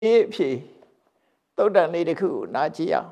ဖြေသုတ်တန်လေးတစ်ခုကိုနားကြည့်အောင်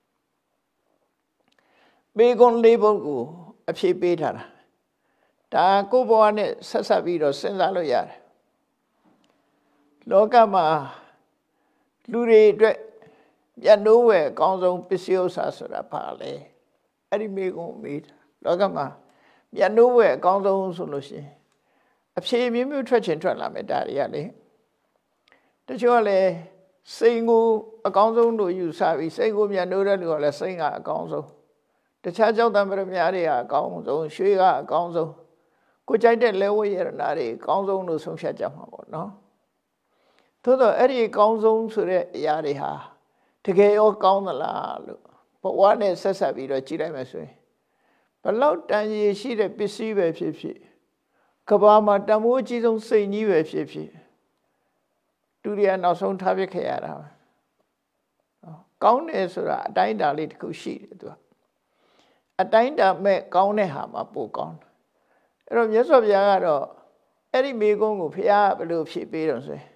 မေကွန်းလေးပုဒ်ကိုအဖြေပေးထားတာဒါကိုယ့်ဘဝနဲ့ဆက်ဆက်ပြီးတော့စဉ်းစားလို့ရတယ်လောကမှာလူတွေအတွက်မြတ်နိုးဝယ်အကောင်းဆုံးပစ္စည်းဥစ္စာဆိုတာဘာလဲအဲ့ဒီမေကွန်းမေးတာလောကမှာမြတ်နိုးဝယ်အကောင်းဆုံးဆိုလို့ရှိရင်အဖြေမျိုးမျိုးထွက်ချင်ထွက်လာမယ်ဒါတွေကလေတချို့ကလည်းစိတ်ကိုအကောင်းဆုံးလို့ယူဆပြီးစိတ်ကိုမြတ်နိုးတဲ့လူကလည်းစိတ်ကအကောင်းဆုံးတခြားကြောင့်တံပရမတွေကအကောင်းဆုံးရွှေကအကောင်းဆုံးကိုကြိုက်တဲ့လဲဝဲရတနာတွေအကောင်းဆုံးလို့ဆုံးဖြတ်ကြမှာပေါ့နော်သို့တော့အဲ့ဒီအကောင်းဆုံးဆိုတဲ့အရာတွေဟာတကယ်ရောကောင်းသလားလို့ဘဝနဲ့ဆက်ဆက်ပြီးတော့ကြည့်လိုက်မယ်ဆိုရင်ဘလောက်တန်ရည်ရှိတဲ့ပစ္စည်းပဲဖြစ်ဖြစ်ကဘာမှာတန်ဖိုးအကြီးဆုံးစိတ်ကြီးပဲဖြစ်ဖြစ်သူတွေကနောက်ဆုံးထားပြခဲ့ရတာကောင်းတယ်ဆိုတာအတိုင်းအတာလေးတစ်ခုရှိတယ်သူကအတိုင်းအတာမဲ့ကောင်းတဲ့ဟာမှာပိုကောင်းတယ်အဲ့တော့မြတ်စွာဘုရားကတော့အဲ့ဒီမိကုန်းကိုဘုရားဘယ်လိုဖြေပေးတော့ဆိုရင်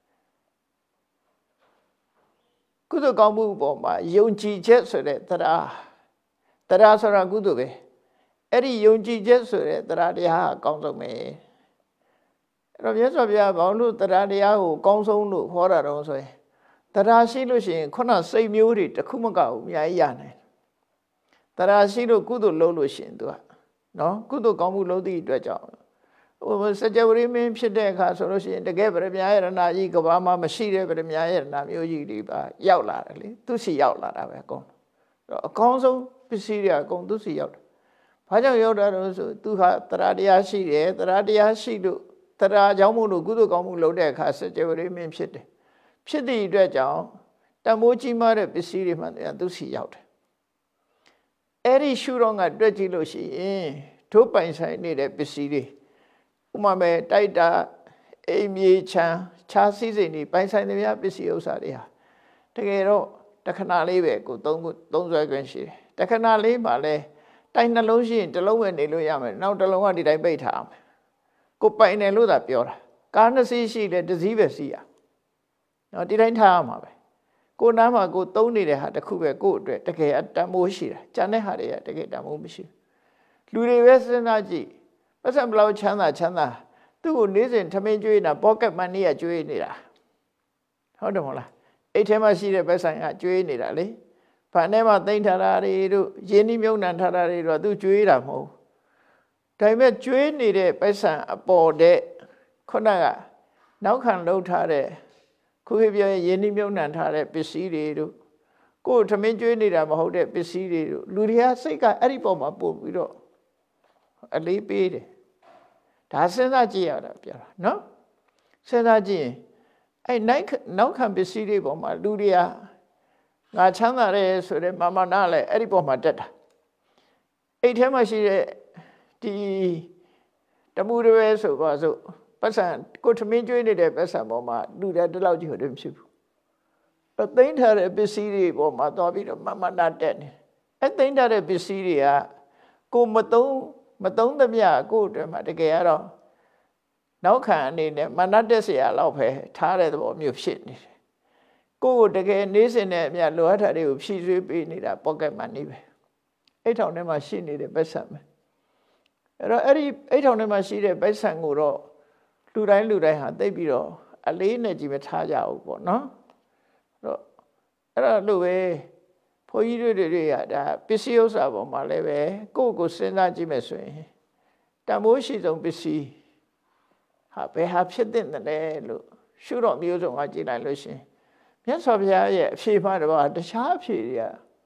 ကုသိုလ်ကောင်းမှုပေါ်မှာယုံကြည်ချက်ဆိုတဲ့တရားဆိုတာကုသိုလ်ပဲအဲ့ဒီယုံကြည်ချက်ဆိုတဲ့တရားတရားအကောင်းဆုံးပဲအဲ့တော့မြတ်စွာဘုရားဘာလို့တရားတရားကိုအကောင်းဆုံးလို့ခေါ်တာတော့ဆိုရင်တရားရှိလို့ရှိရင်ခုနစိတ်မျိုးတွေတစ်ခုမကဘူးအများကြီးရနိုင်တရားရှိလို့ကုသိုလ်လုပ်လို့ရှိရင်သူကနော်ကုသိုလ်ကောင်းမှုလုပ်သည့်အတွက်ကြောင့်စကြဝဠာမင်းဖြစ်တဲ့အခါဆိုလို့ရှိရင်တကယ်ဗရမ ्या ယရဏကြီးကဘာမှမရှိတဲ့ဗရမ ्या ယရဏမျိုးကြီးတွေပါရောက်လာတယ်လေသူစီရောက်လာတာပဲအကုန်အကောင်းဆုံးပစ္စည်းတွေအကုန်သူစီရောက်တယ်ဘာကြောင့်ရောက်တာလဲဆိုသူဟာတရားတရားရှိတယ်တရားတရားရှိလို့တရားကြောင့်မို့လို့ကုသိုလ်ကောင်းမှုလုပ်တဲ့အခါစကြဝဠာမင်းဖြစ်တယ်ဖြစ်သည့်အတွက်ကြောင့်တမိုးကြီးမားတဲ့ပစ္စည်းတွေမှသူစီရောက်တယ်အဲ့ဒီရှုတော့ကတွေ့ကြည့်လို့ရှိရင်တို့ပိုင်ဆိုင်နေတဲ့ပစ္စည်းတွေဥမာမဲ့တိုက်တာအိမ်မြေချမ်းခြားစည်းစိမ်တွေပိုင်ဆိုင်တဲ့များပစ္စည်းဥစ္စာတွေဟာတကယ်တော့တခဏလေးပဲကိုသုံးဆွဲခွင့်ရှိတယ်တခဏလေးမှလည်းတိုက်နှလုံးရှိရင်တစ်လုံးပဲနေလို့ရမယ်နောက်တစ်လုံးကဒီတိုင်းပိတ်ထားအောင်ကိုပိုင်တယ်လို့သာပြောတာကားနှစ်စီးရှိတယ်တစ်စီးပဲစီးရနော်ဒီတိုင်းထားရမှာပဲကိုနားမှာကိုသုံးနေတဲ့ဟာတစ်ခုပဲကို့အတွက်တကယ်တန်ဖိုးရှိတာကျန်တဲ့ဟာတွေကတကယ်တန်ဖိုးမရှိဘူးလူတွေပဲစဉ်းစားကြည့်ပတ်စံဘလောက်ချမ်းသာသူ့ကိုနေ့စဉ်ထမင်းကျွေးနေတာပေါ့ကက်မန်နီကကျွေးနေတာဟုတ်တယ်မဟုတ်လားအိတ်ထဲမှာရှိတဲ့ပတ်စံကကျွေးနေတာလေဖန်ထဲမှာသိမ့်ထားတာတွေတို့ရင်းနှီးမြုပ်နှံထားတာတွေတော့သူကျွေးတာမဟုတ်ဒါပေမဲ့ကျွေးနေတဲ့ပတ်စံအပေါ်တဲ့ခုနကနောက်ခံလှုပ်ထားတဲ့ခုခေတ်ပြောရင်ရင်းနှီးမြုပ်နှံထားတဲ့ပစ္စည်းတွေတို့ကိုယ်ထမင်းကျွေးနေတာမဟုတ်တဲ့ပစ္စည်းတွေတို့လူတွေကစိတ်ကအဲ့ဒီပေါ်မှာပို့ပြီးတော့အလေးပေးတယ်ဒါစဉ်းစားကြည့်ရတာပြောတာနော်စဉ်းစားကြည့်ရင်အဲ့နောက်ခံပစ္စည်းတွေပေါ်မှာလူတွေကငါချမ်းသာတယ်ဆိုတဲ့မာမနာလည်းအဲ့ဒီပေါ်မှာတက်တာအိတ်ထဲမှာရှိတဲ့ဒီတမှုတွေဆိုပါစို့ပတ်စံကိုထမင်းကျွေးနေတဲ့ပတ်စံပေါ်မှာလူတွေတလောက်ကြီးဟုတ်တယ်ဖြစ်ဘူးသိမ့်ထားတဲ့ပစ္စည်းတွေပေါ်မှာသွားပြီးတော့မာနာတက်နေအဲ့သိမ့်ထားတဲ့ပစ္စည်းတွေကကိုမသုံးသမျှကိုအတွက်မှာတကယ်ကတော့နောက်ခံအနေနဲ့မာနတက်เสียလောက်ပဲထားတဲ့သဘောမျိုးဖြစ်နေတယ်ကိုတကယ်နေစဉ်နဲ့အမြလိုအပ်တာတွေကိုဖြည့်ဆွေးပေးနေတာပေါ့ကက်မန်နီပဲအိတ်ထောင်ထဲမှာရှိနေတဲ့ပတ်စံပဲအဲ့တော့အဲ့ဒီအိတ်ထောင်ထဲမှာရှိတဲ့ပတ်စံကိုတော့လူတိုင်းဟာသိပြီးတော့အလေးနဲ့ကြည့်မထားကြဘူးပေါ့နော်အဲ့တော့လို့ပဲဘုန်းကြီးတွေကဒါပစ္စည်းဥစ္စာပေါ်မှာလည်းပဲကိုယ့်ကိုစဉ်းစားကြည့်မယ်ဆိုရင်တန်ဖိုးရှိဆုံးပစ္စည်းဟာဘယ်ဟာဖြစ်တဲ့လဲလို့ရှုတော့မျိုးစုံကကြည့်လိုက်လို့ရှင်မြတ်စွာဘုရားရဲ့အဖြေမှတော့တခြားအဖြေတွေက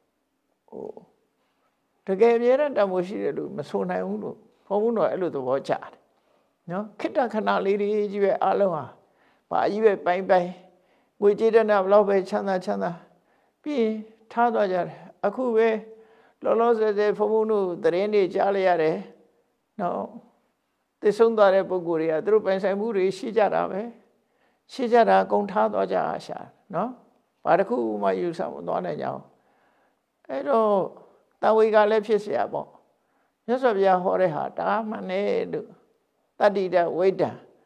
တကယ်အမြဲတမ်းတန်ဖိုးရှိတယ်လို့မဆိုနိုင်ဘူးလို့ဘုန်းတော်အဲ့လိုသဘောကျတယ်နော်ခိတ္တခဏလေးတွေကြီးပဲအလုံးဟာဘာကြီးပဲပိုင်းငွေကြေးတဲ့နာဘလောက်ပဲချမ်းသာပြီးရင်ထားသွားကြတယ်အခုပဲလောဆယ်ဘုန်းတို့သတင်းတွေကြားလိုက်ရတယ်နော်သိဆုံးသွားတဲ့ပုဂ္ဂိုလ်တွေကသူတို့ပိုင်ဆိုင်မှုတွေရှိကြတာပဲရှိကြတာအကုန်ထားသွားကြအားရှာနော်ဘာတစ်ခုမှယူဆမသွားနိုင်ကြအောင်အဲ့တော့တဝေကလည်းဖြစ်เสียပေါ့မြတ်စွာဘုရားဟောတဲ့ဟာဒါမှန်တယ်လို့တတ္တိတဝိတ္တ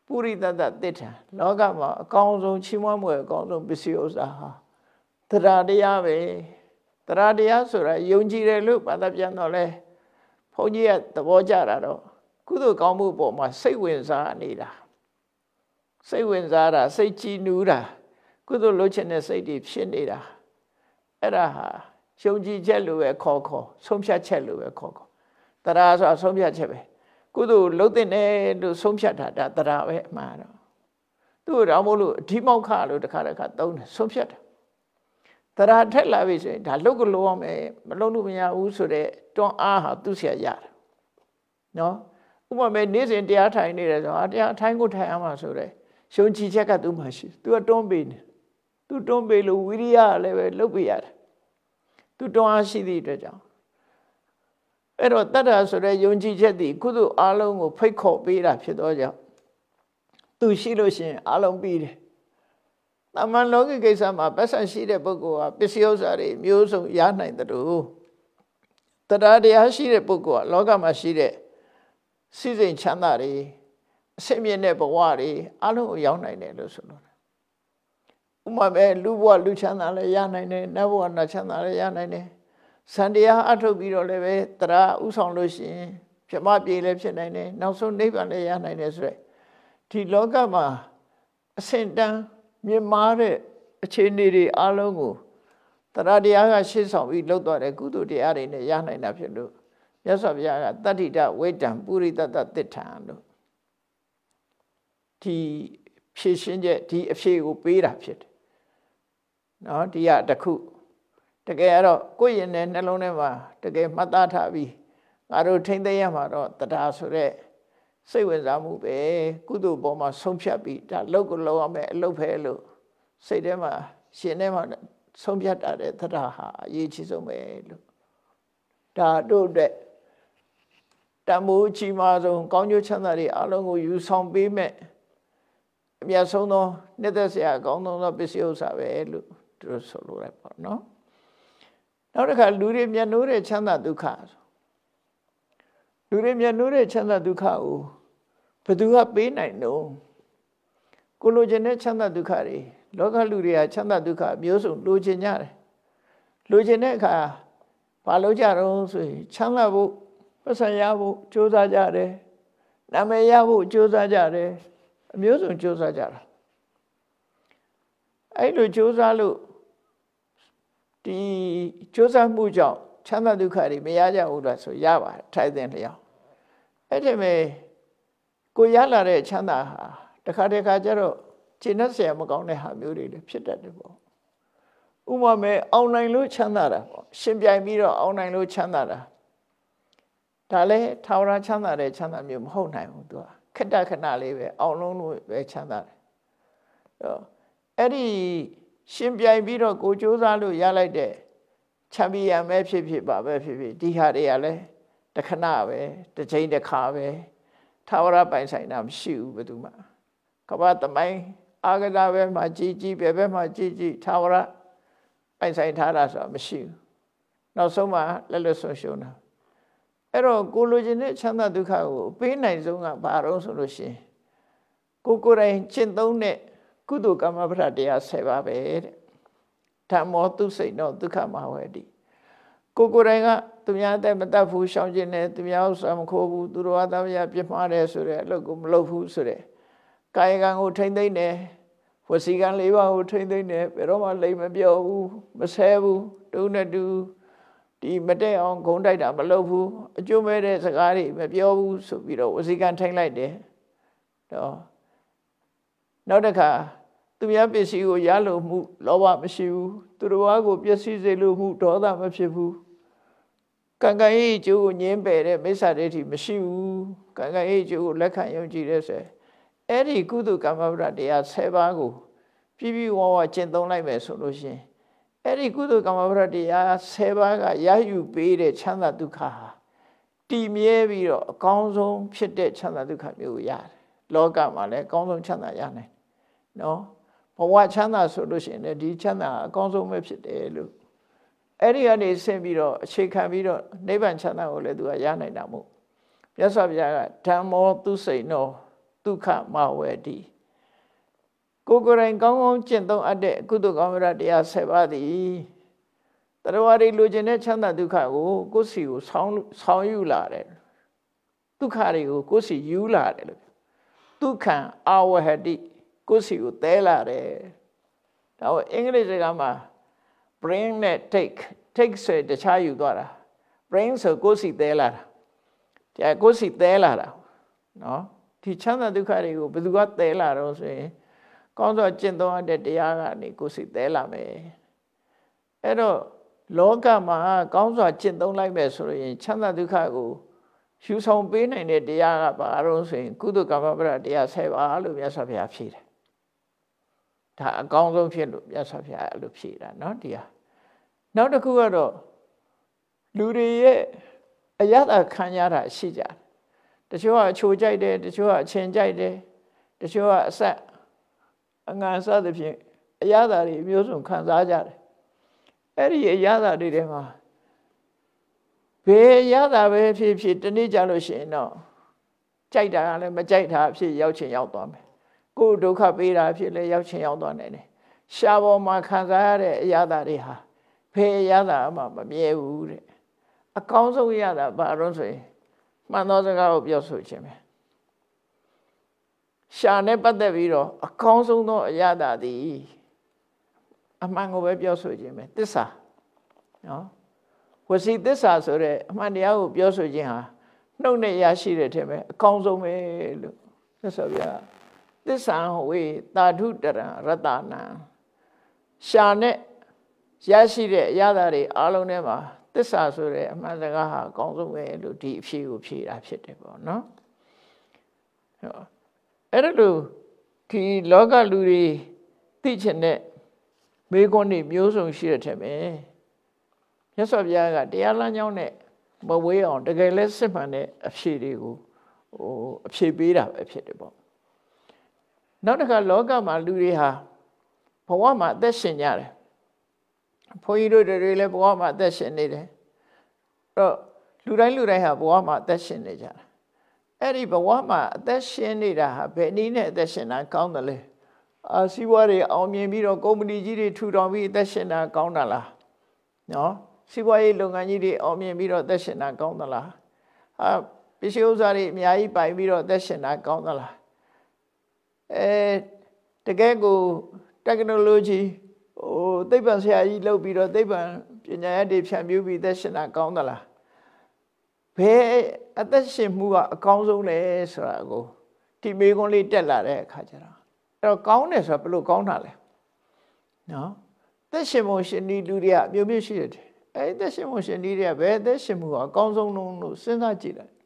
ပုရိသတ္တသစ္စာလောကမှာအကောင်းဆုံးချီးမွမ်းမှုအကောင်းဆုံးပစ္စည်းဥစ္စာဟာတရားတရားပဲတရားတရားဆိုတာယုံကြည်တယ်လို့ဘာသာပြန်တော့လဲဘုန်းကြီးကသဘောကျတာတော့ကုသိုလ်ကောင်းမှုပေါ်မှာစိတ်ဝင်စားနေတာစိတ်ဝင်စားတာစိတ်ကြည်နူးတာကုသိုလ်လုပ်ချင်တဲ့စိတ်တွေဖြစ်နေတာအဲ့ဒါဟာယုံကြည်ချက်လိုပဲခေါ်ဆုံးဖြတ်ချက်လိုပဲခေါ်တရားဆိုတာဆုံးဖြတ်ချက်ပဲကုသိုလ်လုပ်တဲ့နဲ့လို့ဆုံးဖြတ်တာဒါတရားပဲအမှန်တော့သူ့တော်မို့လို့အဓိမောက္ခလို့တစ်ခါသုံးတယ်ဆုံးဖြတ်တာတရားထက်လာပြီဆိုရင်ဒါလုတ်ကလို့ရမယ်မလုပ်လို့မရဘူးဆိုတဲ့တွန်းအားဟာသူ့ဆရာရတယ်နော်ဥပမာနေ့စဉ်တရားထိုင်နေတယ်ဆိုတော့တရားထိုင်ကိုထိုင်အောင်ပါဆိုတဲ့ယုံကြည်ချက်ကသူ့မှာရှိသူကတွန်းပေးနေသူတွန်းပေးလို့ဝိရိယလည်းပဲလုပ်ပေးရတယ်သူတွန်းအားရှိသည့်အတွက်ကြောင့်အဲ့တော့တတ္တဆိုတဲ့ယုံကြည်ချက်ဒီကုသိုလ်အလုံးကိုဖိတ်ခေါ်ပေးတာဖြစ်တော့ကြောင့်သူရှိလို့ရှိရင်အလုံးပြီးတယ်တမန်လောကီကိစ္စမှာပတ်စံရှိတဲ့ပုဂ္ဂိုလ်ဟာပစ္စည်းဥစ္စာတွေမျိုးစုံရနိုင်တယ်လို့တရားတရားရှိတဲ့ပုဂ္ဂိုလ်ကလောကမှာရှိတဲ့စိစိမ်ချမ်းသာတွေအစစ်မြင့်တဲ့ဘဝတွေအလုံးကိုရောက်နိုင်တယ်လို့ဆိုလို့ဥပမာပဲလူဘဝလူချမ်းသာလည်းရနိုင်တယ်နတ်ဘဝနတ်ချမ်းသာလည်းရနိုင်တယ်စံတရားအထုတ်ပြီးတော့လည်းပဲတရားဥဆောင်လို့ရှိရင်ပြမပြေလည်းဖြစ်နိုင်တယ်နောက်ဆုံးနိဗ္ဗာန်လည်းရနိုင်တယ်ဆိုရယ်ဒီလောကမှာအစင်တန်းမြင့်မားတဲ့အခြေအနေတွေအလုံးကိုတရားတရားကရှေ့ဆောင်ပြီးလှုပ်သွားတဲ့ကုသိုလ်တရားတွေနဲ့ရနိုင်တာဖြစ်လို့မြတ်စွာဘုရားကတတ္တိတဝိတ္တံပုရိသတ္တသစ္ထံလို့ဒီဖြည့်ရှင်းချက်ဒီအဖြေကိုပေးတာဖြစ်တယ်နော်ဒီကတခုတကယ်ကတော့ကိုယ့်ရင်နဲ့နှလုံးထဲမှာတကယ်မှတ်သားထားပြီးငါတို့ထိမ့်သိမ်းရမှာတော့တရားဆိုတဲ့စိတ်ဝင်စားမှုပဲကုသိုလ်ပေါ်မှာဆုံးဖြတ်ပြီးဒါလုပ်ကိုလုပ်ရမယ်အလုပ်ပဲလို့စိတ်ထဲမှာရှင်ထဲမှာဆုံးဖြတ်တာတဲ့တရားဟာအရေးကြီးဆုံးပဲလို့ဒါတို့တဲ့တမိုးချီမာဆုံးကောင်းကျိုးချမ်းသာတွေအလုံးကိုယူဆောင်ပေးမဲ့အမြတ်ဆုံးသောနှစ်သက်စရာအကောင်းဆုံးသောပစ္စည်းဥစ္စာပဲလို့သူတို့ဆိုလိုတယ်ပေါ့နော်နောက်တစ်ခါလူတွေမျက်နှိုးတဲ့ချမ်းသာဒုက္ခလူတွေမျက်နှိုးတဲ့ချမ်းသာဒုက္ခကိုဘယ်သူကပေးနိုင်တော့ကိုလိုချင်တဲ့ချမ်းသာဒုက္ခတွေလောကလူတွေကချမ်းသာဒုက္ခမျိုးစုံလိုချင်ကြတယ်လိုချင်တဲ့အခါဘာလို့ကြတော့ဆိုရင်ချမ်းသာဖို့ပတ်စံရဖို့ကြိုးစားကြတယ်နာမည်ရဖို့ကြိုးစားကြတယ်အမျိုးစုံကြိုးစားကြတာအဲ့လိုကြိုးစားလို့ဒီကြိုးစားမှုကြောင့်ချမ်းသာဒုက္ခတွေမရကြဘူးလားဆိုရပါတယ်ထိုက်တဲ့လျောက်အဲ့ဒီမဲ့ကိုရလာတဲ့ချမ်းသာဟာတခါတခါကျတော့ကျင့်တတ်เสียမကောင်းတဲ့ဟာမျိုးတွေလည်းဖြစ်တတ်တယ်ပေါ့ဥပမာအောင်နိုင်လို့ချမ်းသာတာပေါ့ရှင်ပြိုင်ပြီးတော့အောင်နိုင်လို့ချမ်းသာတာဒါလည်းထာဝရချမ်းသာတဲ့ချမ်းသာမျိုးမဟုတ်နိုင်ဘူးသူကခက်တခဏလေးပဲအောင်လုံးလို့ပဲချမ်းသာတယ်အဲ့ဒီရှင်ပြိုင်ပြီးတော့ကိုကြိုးစားလို့ရလိုက်တဲ့ချမ်းမြေရမဲဖြစ်ဖြစ်ပါပဲဖြစ်ဖြစ်ဒီဟာတွေကလည်းတခဏပဲတစ်ချိန်တစ်ခါပဲထာဝရပိုင်ဆိုင်တာမရှိဘူးဘယ်သူမှကမ္ဘာသမိုင်းအာဂဒဘဲမှာကြီးဘယ်ဘက်မှာကြီးထာဝရပိုင်ဆိုင်ထားတာဆိုတာမရှိဘူးနောက်ဆုံးမှလက်ဆုံးရှုံးတာအဲ့တော့ကိုလိုချင်တဲ့ချမ်းသာဒုက္ခကိုပေးနိုင်ဆုံးကဘာတော့ဆိုလို့ရှိရင်ကိုယ်တိုင်ကျင့်သုံးတဲ့ကုသိုလ်ကမ္မပဋ္ဌာတရား10ပါးပဲတဲ့ဓမ္မောသူစိတ်တော့ဒုက္ခမဝေတိကိုယ်တိုင်ကသူများတဲ့မတတ်ဘူးရှောင်ကျင်တယ်သူများဥစ္စာမခိုးဘူးသူတော်သားများပြစ်မှားတယ်ဆိုတဲ့အလုပ်ကိုမလုပ်ဘူးဆိုတဲ့ကာယကံကိုထိမ့်သိမ့်တယ်ဝစီကံ၄ပါးကိုထိမ့်သိမ့်တယ်ဘယ်တော့မှလိမ်မပြောဘူးမဆဲဘူးတူနဲ့တူဒီမတည့်အောင်ဂုံတိုက်တာမလုပ်ဘူးအကျိုးမဲ့တဲ့စကားတွေမပြောဘူးဆိုပြီးတော့ဝစီကံထိမ့်လိုက်တယ်တော့နောက်တစ်ခါသူများပစ္စည်းကိုရလို့မှုလောဘမရှိဘူးသူတော်ဘာကိုပျက်စီးစေလို့မှုဒေါသမဖြစ်ဘူးကံကံရဲ့အကျိုးကိုငြင်းပယ်တဲ့မိစ္ဆာဒိဋ္ဌိမရှိဘူးကံကံရဲ့အကျိုးကိုလက်ခံယုံကြည်တဲ့ဆိုအဲ့ဒီကုသိုလ်ကမ္မပဋ္ဌာတရား10ပါးကိုပြည့်ပြည့်ဝဝကျင့်သုံးလိုက်မယ်ဆိုလို့ရှိရင်အဲ့ဒီကုသိုလ်ကမ္မပဋ္ဌာတရား10ပါးကရယူပေးတဲ့ချမ်းသာဒုက္ခဟာတည်မြဲပြီးတော့အကောင်းဆုံးဖြစ်တဲ့ချမ်းသာဒုက္ခမျိုးကိုရတယ်လောကမှာလည်းအကောင်းဆုံးချမ်းသာရနိုင်နော်ဘဝချမ်းသာဆိုလို့ရှိရင်လည်းဒီချမ်းသာအကောင်းဆုံးပဲဖြစ်တယ်လို့အဲ့ဒီကနေဆင်းပြီးတော့အခြေခံပြီးတော့နိဗ္ဗာန်ချမ်းသာကိုလည်းသူကရနိုင်တာမို့မြတ်စွာဘုရားကဓမ္မောသူစိတ်နောဒုက္ခမဝေတိကိုယ်ကိုယ်တိုင်ကောင်းကောင်းကျင့်သုံးအပ်တဲ့ကုသိုလ်ကောင်းမှုတရား7ပါးသည်တရားဝါတွေလိုချင်တဲ့ချမ်းသာဒုက္ခကိုကိုယ်စီကိုဆောင်းယူလာတယ်ဒုက္ခတွေကိုကိုယ်စီယူလာတယ်လို့ဒုက္ခံအာဝဟတိကိုယ်စီကိုသဲလာတယ်ဒါကိုအင်္ဂလိပ်စကားမှာ bring နဲ့ take ဆိုတခြားယူသွားတာ bring ဆိုကိုယ်စီသဲလာတာဒါကိုယ်စီသဲလာတာနော်ဒီချမ်းသာဒုက္ခတွေကိုဘယ်သူကသဲလာတော့ဆိုရင်ကောင်းစွာကျင့်သုံးရတဲ့တရားကနေကိုယ်စီသဲလာမယ်အဲ့တော့လောကမှာကောင်းစွာကျင့်သုံးလိုက်မယ်ဆိုရင်ချမ်းသာဒုက္ခကိုရှုဆောင်ပေးနိုင်တဲ့တရားကဘာလို့ဆိုရင်ကုသကမ္မပဒတရား7ပါးလို့မြတ်စွာဘုရားဖြေတယ်ဒါအကောင်းဆုံးဖြစ်လို့မြတ်စွာဘုရားအဲ့လိုဖြေတာเนาะဒီဟာနောက်တစ်ခုကတော့လူတွေရဲ့အယတခံရတာရှိကြတယ်တချို့ကအချိုကြိုက်တယ်တချို့ကအချင်းကြိုက်တယ်တချို့ကအဆက်အငံစသဖြင့်အယတာတွေမျိုးစုံခံစားကြတယ်အဲ့ဒီအယတာတွေထဲမှာဘယ်အယတာပဲဖြစ်တနေ့ကြလို့ရှိရင်တော့ကြိုက်တာကလည်းမကြိုက်တာဖြစ်ရောက်ချင်ရောက်သွားမယ်ကိုယ်ဒုက္ခပေးတာဖြစ်လဲရောက်ချင်ရောက်သွားနိုင်တယ်ရှားပေါ်မှာခံစားရတဲ့အယတာတွေဟာဘယ်အယတာမှမမြဲဘူးတဲ့အကောင်းဆုံးအယတာဘာလို့ဆိုရင်မှန်သောစကားကိုပြောဆိုခြင်းပဲရှာနဲ့ပတ်သက်ပြီးတော့အကောင်းဆုံးသောအယတာသည်အမှန်ကိုပဲပြောဆိုခြင်းပဲသစ္စာနော်ဝစီသစ္စာဆိုတဲ့အမှန်တရားကိုပြောဆိုခြင်းဟာနှုတ်နဲ့ရရှိတဲ့ထဲမှာအကောင်းဆုံးပဲလို့ဆက်ဆိုပြသစ္စာဝေတာဓုတရံရတနာရှာနဲ့ရရှိတဲ့အရာတွေအားလုံးထဲမှာသစ္စာဆိုတဲ့အမှန်စကားဟာအကောင်းဆုံးပဲလို့ဒီအဖြေကိုဖြေတာဖြစ်တယ်ပေါ့နော်အဲ့ဒါလို့ဒီလောကလူတွေသိချင်တဲ့မေးခွန်းတွေမျိုးစုံရှိတဲ့ထဲမှာမြတ်စွာဘုရားကတရားလမ်းကြောင်းနဲ့မဝေးအောင်တကယ်လဲစစ်မှန်တဲ့အဖြေတွေကိုအဖြေပေးတာပဲဖြစ်တယ်ပေါ့နောက်တစ်ခါလောကမှာလူတွေဟာဘဝမှာအသက်ရှင်ကြတယ်ဘုန်းကြီးတို့တွေလည်းဘဝမှာအသက်ရှင်နေတယ်အဲ့တော့လူတိုင်းဟာဘဝမှာအသက်ရှင်နေကြတာအဲ့ဒီဘဝမှာအသက်ရှင်နေတာဟာဘယ်နည်းနဲ့အသက်ရှင်တာကောင်းတယ်လဲစီးပွားတွေအောင်မြင်ပြီးတော့ကုမ္ပဏီကြီးတွေထူထောင်ပြီးအသက်ရှင်တာကောင်းတာလားနော်စီးပွားရေးလုပ်ငန်းကြီးတွေအောင်မြင်ပြီးတော့အသက်ရှင်တာကောင်းသလားပစ္စည်းဥစ္စာတွေအများကြီးပိုင်ပြီးတော့အသက်ရှင်တာကောင်းသလားတကယ်ကို technology သိပ္ပံဆရာကြီးလုပ်ပြီးတော့သိပ္ပံပညာရပ်တွေဖြန့်ဖြူးပြီးအသက်ရှင်တာကောင်းသလားဘယ်အသက်ရှင်မှုကအကောင်းဆုံးလဲဆိုတာကိုဒီမေခွန်းလေးတက်လာတဲ့အခါကျတော့အဲ့တော့ကောင်းတယ်ဆိုတာဘယ်လိုကောင်းတာလဲနော်သက်ရှင်မှုရှင်ဒီလူတွေကအမျိုးမျိုးရှိတယ်အဲ့သက်ရှင်မှုရှင်ဒီတွေကဘယ်သက်ရှင်မှုကအကောင်းဆုံးလို့စဉ်းစားကြည့်လိုက်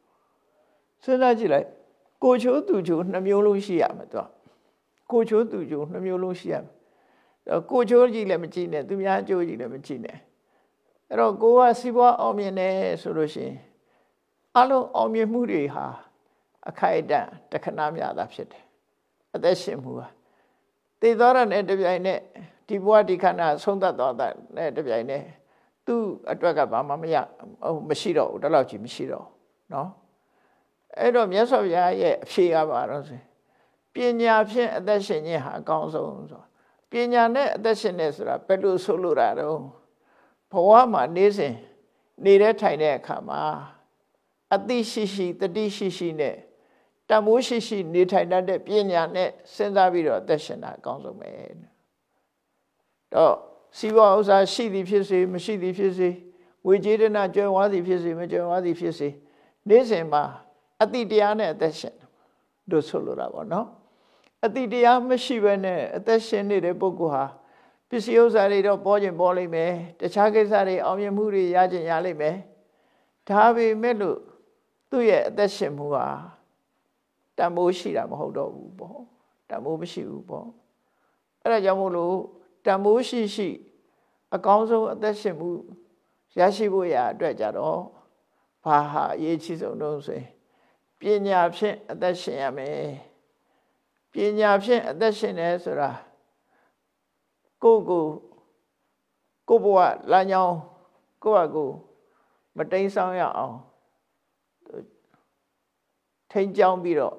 ကိုချိုးသူချိုး2မျိုးလုံးရှိရမယ်သူကကိုချိုးသူချိုး2မျိုးလုံးရှိရမယ်ကိုချိုးကြည့်လည်းမကြည့်နဲ့သူများကြိုးကြည့်လည်းမကြည့်နဲ့အဲ့တော့ကိုကစီးပွားအောင်မြင်တယ်ဆိုလို့ရှိရင်အလုံးအောင်မြင်မှုတွေဟာအခိုက်အတန့်တခဏမြတာဖြစ်တယ်အသက်ရှင်မှုဟာသိသွားရတဲ့တပြိုင်နက်ဒီဘဝဒီခန္ဓာဆုံးသက်သွားတဲ့တပြိုင်နက်သူ့အတွက်ကဘာမှမရှိတော့ဘူးတလောက်ကြီးမရှိတော့နော်အဲ့တော့မြတ်စွာဘုရားရဲ့အဖြေကပါတော့ဆိုပညာဖြင့်အသက်ရှင်ခြင်းဟာအကောင်းဆုံးဆိုပညာနဲ့အသက်ရှင်နေဆိုတာဘယ်လိုဆိုလိုတာတော့ဘဝမှာနေစဉ်နေတဲ့ထိုင်တဲ့အခါမှာအသိရှိတတိရှိနဲ့တမိုးရှိနေထိုင်တတ်တဲ့ပညာနဲ့စဉ်းစားပြီးတော့အသက်ရှင်တာအကောင်းဆုံးပဲတော့စီးပွားဥစ္စာရှိသည်ဖြစ်စေမရှိသည်ဖြစ်စေငွေကြေးတနာကြွယ်ဝသည်ဖြစ်စေမကြွယ်ဝသည်ဖြစ်စေနေ့စဉ်မှာအတိတရားနဲ့အသက်ရှင်တို့ဆိုလိုတာပေါ့နော်အတိတရားမရှိဘဲနဲ့အသက်ရှင်နေတဲ့ပုဂ္ဂိုလ်ဟာပစ္စည်းဥစ္စာတွေတော့ပေါ်ခြင်းပေါ်လိမ့်မယ်တခြားကိစ္စတွေအောင်မြင်မှုတွေရခြင်းရလိမ့်မယ်ဒါပေမဲ့လို့သူ့ရဲ့အသက်ရှင်မှုဟာတန်ဖိုးရှိတာမဟုတ်တော့ဘူးပေါ့တန်ဖိုးမရှိဘူးပေါ့အဲ့ဒါကြောင့်မို့လို့တန်ဖိုးရှိအကောင်းဆုံးအသက်ရှင်မှုရရှိဖို့ရအတွက်ကြတော့ဘာဟာအရေးကြီးဆုံးတော့ဆိုရင်ပညာဖြင့်အသက်ရှင်ရမယ်ပညာဖြင့်အသက်ရှင်တယ်ဆိုတာကိုဘဝလမ်းကြောင်းကိုမတိမ်ဆောင်ရအောင်ထိန်းကျောင်းပြီးတော့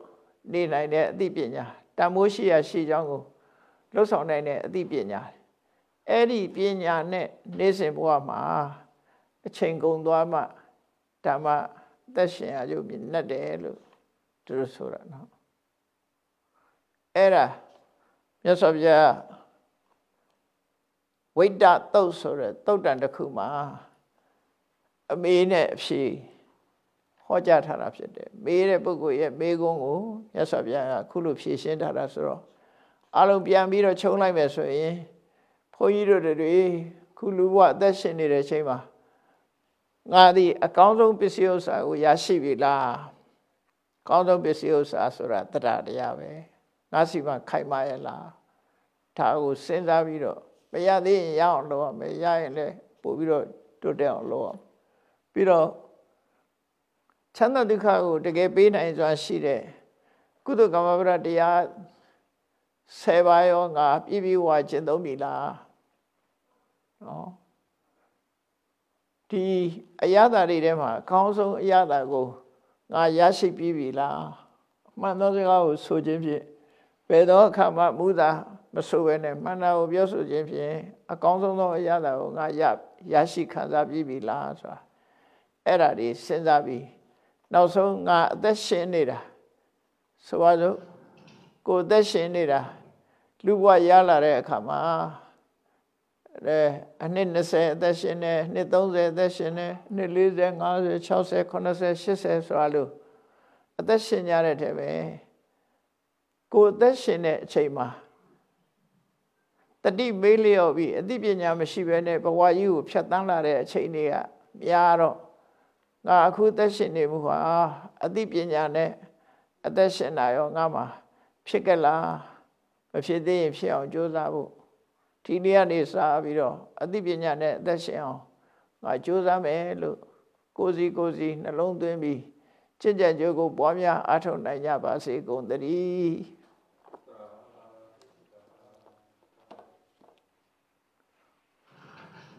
နေနိုင်တဲ့အသိပညာတန်ဖိုးရှိရာရှိကြောင်းကိုလှုပ်ဆောင်နိုင်တဲ့အသိပညာအဲ့ဒီပညာနဲ့နေ့စဉ်ဘဝမှာအချိန်ကုန်သွားမှဓမ္မသက်ရှင်အကျိုးမြင်တတ်တယ်လို့သူတို့ဆိုတာနော်အဲ့ဒါမြတ်စွာဘုရားဝိတ္တသုတ်ဆိုတဲ့သုတ်တန်တစ်ခုမှာအမေနဲ့အဖြေဟောကြားထားတာဖြစ်တယ်မေးတဲ့ပုဂ္ဂိုလ်ရဲ့မေးခွန်းကိုမြတ်စွာဘုရားကခုလိုဖြေရှင်းထားတာဆိုတော့အလုံးပြန်ပြီးတော့ခြုံလိုက်မယ်ဆိုရင်ဘုန်းကြီးတို့တွေခုလူဘဝအသက်ရှင်နေတဲ့အချိန်မှာငါသည်အကောင်းဆုံးပစ္စည်းဥစ္စာကိုရရှိပြီလားအကောင်းဆုံးပစ္စည်းဥစ္စာဆိုတာတရားတရားပဲငါစီမှာခိုင်မာရဲ့လားဒါကိုစဉ်းစားပြီးတော့မရသေးရင်ရအောင်လုပ်ရမယ်ရရင်လည်းပို့ပြီးတော့တိုးတက်အောင်လုပ်အောင်ပြီးတော့ချမ်းသာဒုက္ခကိုတကယ်ပေးနိုင်စွာရှိတဲ့ကုသကမ္မဗရတရား10ပါးရောငါပြည့်ပြည့်ဝကျင့်သုံးပြီလားနော်ဒီအရသာတွေထဲမှာအကောင်းဆုံးအရသာကိုငါရရှိပြီးပြီလားအမှန်သောစကားကိုဆိုခြင်းဖြင့်ဘယ်သောအခါမှမူတာမဆိုဘဲနဲ့မှန်တာကိုပြောဆိုခြင်းဖြင့်အကောင်းဆုံးသောအရသာကိုငါရရှိခံစားပြီးပြီလားဆိုတာအဲ့ဒါတွေစဉ်းစားပြီးနောက်ဆုံးငါအသက်ရှင်နေတာဆိုပါစို့ကိုယ်အသက်ရှင်နေတာလူဘဝရလာတဲ့အခါမှာအနှစ်20အသက်ရှင်နေနှစ်30အသက်ရှင်နေနှစ်40 50 60 80 80ဆိုတာလို့အသက်ရှင်ကြတဲ့တဲ့ပဲကိုယ်အသက်ရှင်တဲ့အချိန်မှာတတိမေးလျော့ပြီးအသိပညာမရှိဘဲနဲ့ဘဝကြီးကိုဖြတ်တန်းလာတဲ့အချိန်တွေကများတော့ငါအခုသက်ရှင်နေမှုဟာအသိပညာနဲ့အသက်ရှင်တာရောငါမှာဖြစ်ကြလားမဖြစ်သေးရင်ဖြစ်အောင်ကြိုးစားဖို့ဒီနေ့ကနေစပြီးတော့အသိပညာနဲ့အသက်ရှင်အောင်ငါကြိုးစားမယ်လို့ကိုယ်စီနှလုံးသွင်းပြီးကျင့်ကြံကြိုးကိုပွားများအားထုတ်နိုင်ကြပါစေကုန်သတည်း